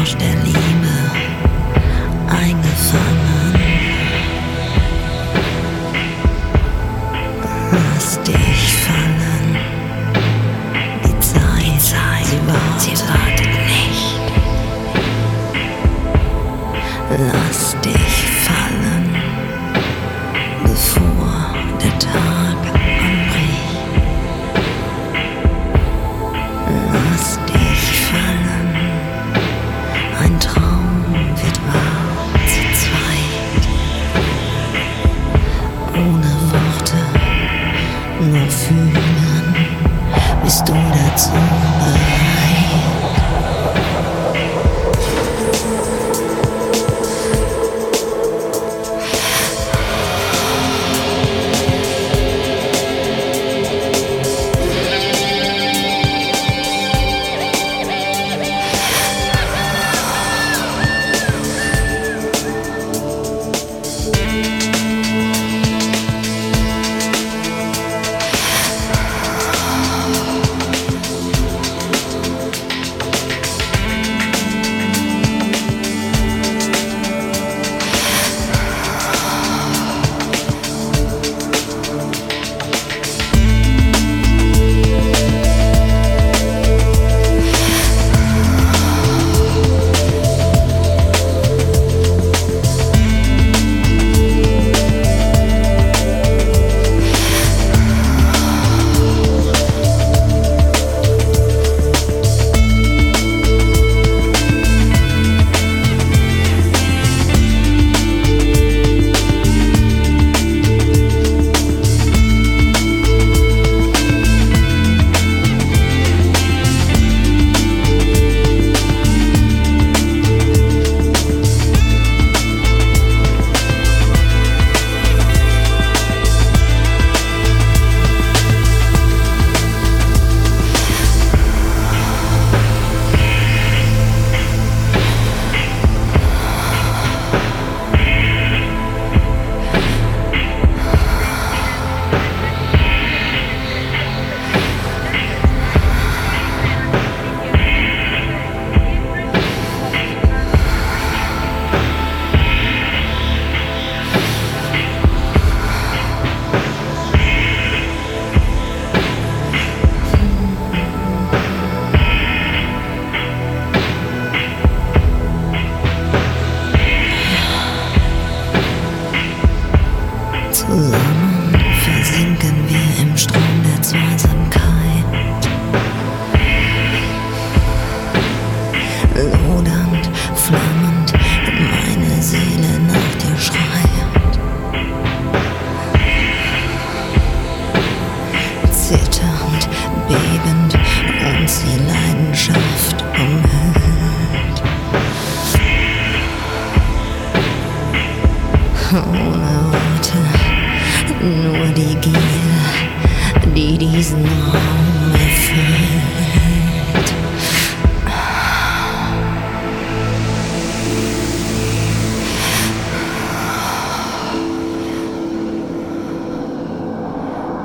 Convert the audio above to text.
Rausch der Liebe eingefangen. Lass dich fallen, die Zeit, sie wartet nicht. Lass dich fallen, bevor der Tag anbricht. Lass dich fallen, ein Traum wird wahr zu zweit. Ohne Worte, nur fühlen, bist du dazu bereit. Zusammen versinken wir im Strom der Zweisamkeit. Lodernd, flammend, meine Seele nach dir schreit. Zitternd, bebend, uns die Leidenschaft umhüllt. Ohne Worte, nur die Gier, die diesen Raum